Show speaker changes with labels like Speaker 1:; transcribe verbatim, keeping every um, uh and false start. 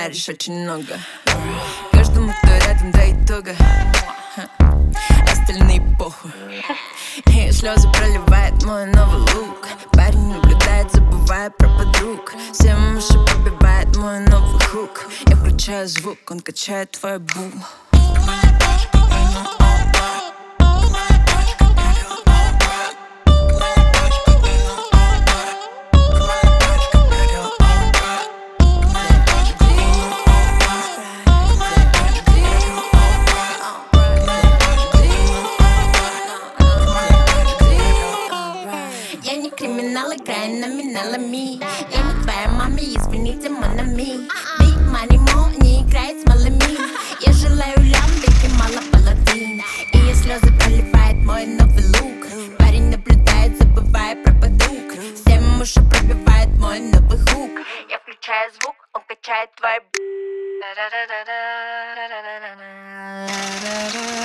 Speaker 1: даришь очень много. Каждому, кто рядом до итога. Остальные похуй. И слезы проливает мой новый лук. Парень наблюдает, забывая про подруг. Всем уши пробивает мой новый хук. Я включаю звук, он качает твой бул.
Speaker 2: Я не криминал, играю номиналами. Я не твоя мама, извините, монами. Big money, mo, не играет с малыми. Я желаю лямбик и мало паладин. И я слезы проливает мой новый лук. Парень наблюдает, забывая про подруг. Всем уши пробивает мой новый хук. Я включаю звук, он качает твой.